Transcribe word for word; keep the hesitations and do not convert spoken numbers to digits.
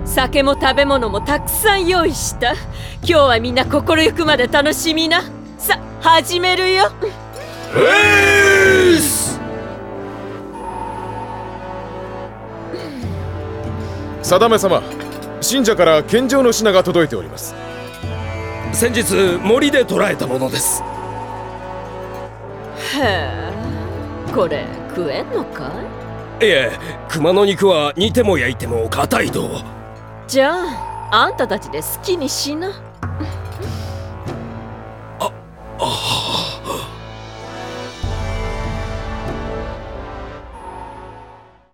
酒も食べ物もたくさん用意した。今日はみんな心ゆくまで楽しみな。さ、始めるよ。 レース。 定め様、信者から献上の品が届いております。 先日森で捕らえたものです。 へえ、これ食えんのかいえ、熊の肉は煮ても焼いても硬いと。 じゃああんたたちで好きにしな。